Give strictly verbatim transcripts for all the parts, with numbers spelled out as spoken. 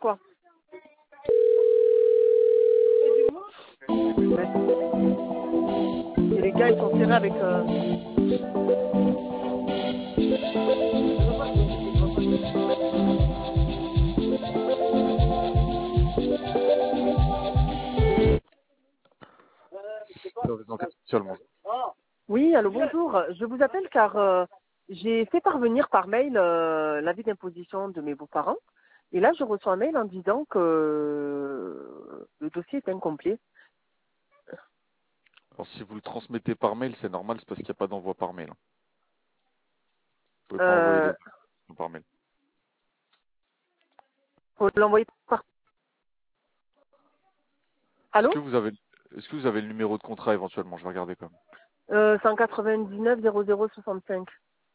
quoi. Ouais. Et les gars, ils sont serrés avec... Euh... Service d'enquête spécialement. Oui, allô, bonjour. Je vous appelle car euh, j'ai fait parvenir par mail euh, l'avis d'imposition de mes beaux-parents. Et là, je reçois un mail en disant que euh, le dossier est incomplet. Alors si vous le transmettez par mail, c'est normal, c'est parce qu'il n'y a pas d'envoi par mail. Vous pouvez pas envoyer les Euh, documents par mail. faut l'envoyer par... Est-ce Allô que vous avez, est-ce que vous avez le numéro de contrat éventuellement? Je vais regarder quand même. euh, cent quatre-vingt-dix-neuf zéro zéro soixante-cinq.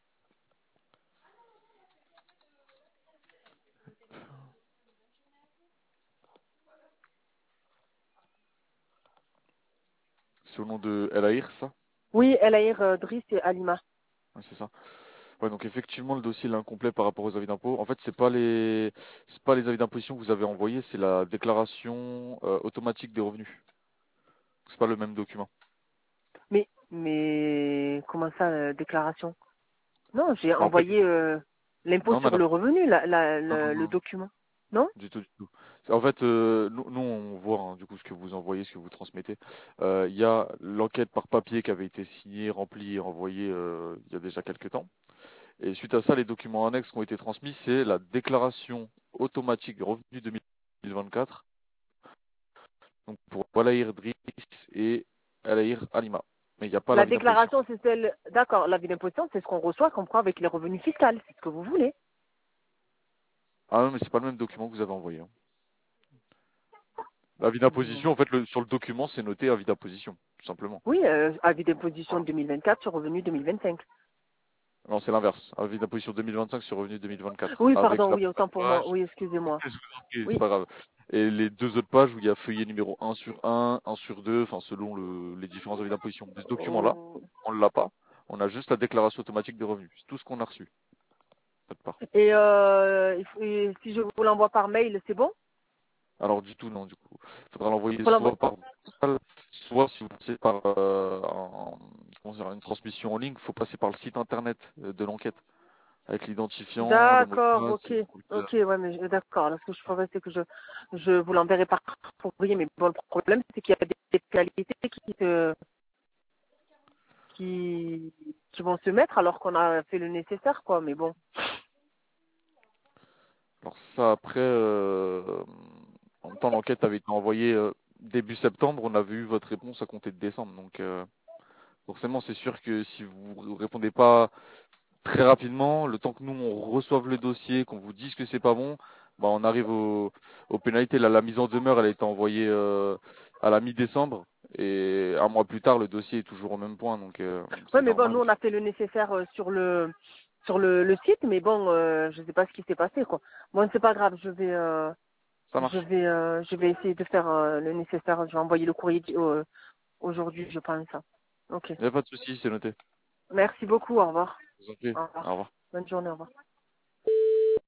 C'est au nom de El Aïr, ça? Oui, El Aïr euh, Driss et Alima. Ouais, c'est ça. Ouais, donc effectivement, le dossier il est incomplet par rapport aux avis d'impôt. En fait, c'est pas les, c'est pas les avis d'imposition que vous avez envoyés, c'est la déclaration euh, automatique des revenus. C'est pas le même document. Mais, mais comment ça, euh, déclaration? Non, j'ai Bah, en fait, envoyé euh, l'impôt non, sur madame. le revenu, la, la, Non, non, le, le non. document. Non? Du tout, du tout. C'est- En fait, euh, nous, nous, on voit hein, du coup ce que vous envoyez, ce que vous transmettez. Euh, Il y a l'enquête par papier qui avait été signée, remplie et envoyée euh, il y a déjà quelques temps. Et suite à ça, les documents annexes qui ont été transmis, c'est la déclaration automatique des revenus deux mille vingt-quatre. Donc pour Walahir Driss et Alahir Alima. Mais il n'y a pas La l'avis d'imposition. déclaration, c'est celle... D'accord, l'avis d'imposition, c'est ce qu'on reçoit, qu'on prend avec les revenus fiscaux. C'est ce que vous voulez. Ah non, mais c'est pas le même document que vous avez envoyé. Hein. L'avis Hmm. d'imposition, en fait, le- sur le document, c'est noté avis d'imposition, tout simplement. Oui, euh, avis d'imposition Voilà. deux mille vingt-quatre sur revenu deux mille vingt-cinq. Non, c'est l'inverse. Avis d'imposition deux mille vingt-cinq sur revenu deux mille vingt-quatre. Oui, Avec pardon, la oui, première autant pour moi. page. Oui, excusez-moi. Je vous en prie, c'est Oui. pas grave. Et les deux autres pages où il y a feuillet numéro un sur un, un sur deux, enfin, selon le, les différents avis d'imposition. De ce document-là, Oh. on ne l'a pas. On a juste la déclaration automatique des revenus. C'est tout ce qu'on a reçu. Faites part. Et, euh, il faut- et si je vous l'envoie par mail, c'est bon? Alors, du tout, non, du coup. Il faudra l'envoyer Faut l'envoyer. soit par postal, soit si vous passez par euh, un- comment dire, une transmission en ligne, il faut passer par le site internet euh, de l'enquête. Avec l'identifiant, le mot de D'accord, passe. ok. et- Ok, ouais, mais je- d'accord. Alors, ce que je ferais, c'est que je, je vous l'enverrai par courrier. Mais bon, le problème, c'est qu'il y a des qualités qui se, qui, qui vont se mettre alors qu'on a fait le nécessaire, quoi. Mais bon. Alors ça, après, euh, en même temps, l'enquête avait été envoyée euh, début septembre. On avait eu votre réponse à compter de décembre. Donc euh, forcément, c'est sûr que si vous répondez pas très rapidement, le temps que nous on reçoive le dossier, qu'on vous dise que c'est pas bon, bah on arrive au, aux pénalités. Là, la mise en demeure, elle a été envoyée euh, à la mi-décembre. Et un mois plus tard, le dossier est toujours au même point. Donc euh, Ouais, c'est mais bon, normal nous, on aussi. a fait le nécessaire euh, sur le, sur le, le site, mais bon, euh, je sais pas ce qui s'est passé, quoi. Bon, c'est pas grave. Je vais, euh, Ça je marche. vais, euh, je vais essayer de faire euh, le nécessaire. Je vais envoyer le courrier euh, aujourd'hui, je pense. Ok. Il n'y a pas de souci, c'est noté. Merci beaucoup. Au revoir. Je vous en prie. Au Au revoir. revoir. Bonne journée. Au revoir.